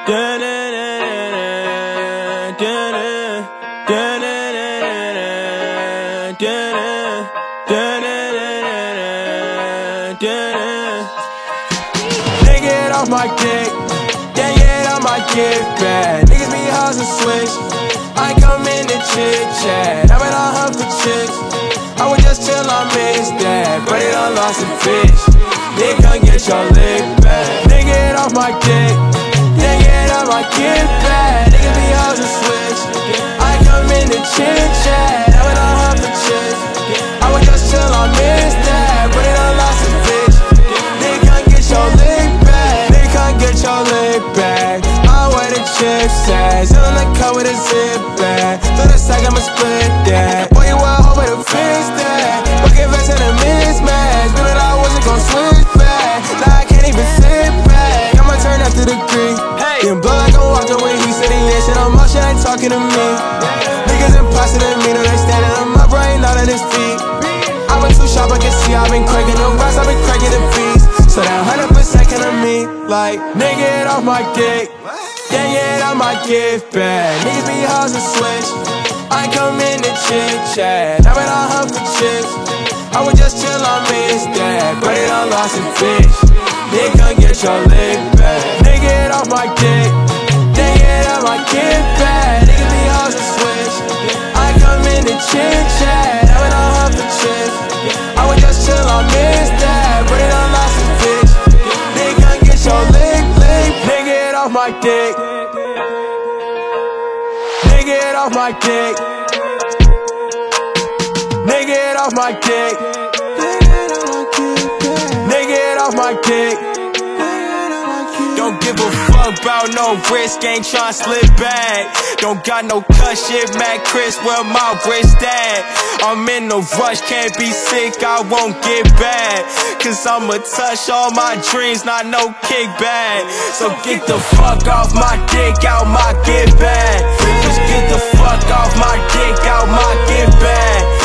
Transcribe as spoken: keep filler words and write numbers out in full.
Nigga, off my dick, yeah, yeah, on my get back. Niggas be hoes and switch. I come in and chit chat. I've been on her for chicks. I would just chill, I miss that. But it done lost a bitch. Nigga, come get your lick back. Nigga, off my dick, yeah, yeah, on my get back. Niggas be hoes and switch. I come in and chit chat. I've been on her for chicks. I would just chill, I miss that. But it done lost a bitch. Nigga, come get your lick back. Nigga, come get your lick back. I'm where the chips at. Still in the car with a zip bag. So the sack, I'ma split that. Boy, you out home with a fix that. Fucking vest and a mismatch. Knew that I wasn't gon' switch back. Now I can't even sit back. I'ma turn up to the creek. Then blow like I'm walking when he said he ain't shit. I'm up, shit ain't talking to me. Niggas imposter than me. No, they standing on my brain, not on his feet. I've been too sharp, I can see. I've been cracking the rocks, I've been cracking the beats. So that one hundred percent can of me. Like, nigga, get off my dick. Yeah, yeah, I might get back. Niggas be hoes and switch. I come in and chit chat. I've been on her for chicks. I would just chill, I miss that. But it done lost a bitch. Nigga, come get your lick back. Nigga, get off my dick. Yeah, yeah, I might get back. Niggas be hoes and switch. I come in and chit chat. I've been on her for chicks. I would just chill, I miss that. But it done lost a bitch. Nigga, come get your lick, lick. Nigga, get off my dick. Nigga, get off my dick. Nigga, get off my dick. Nigga, get off my dick. Don't give a fuck about no risk, ain't tryna slip back. Don't got no cut shit, Mac Chris, where my wrist at? I'm in no rush, can't be sick, I won't get back. Cause I'ma touch all my dreams, not no kickback. So get the fuck off my dick, out my get back. Just get the fuck off my dick, out my get back.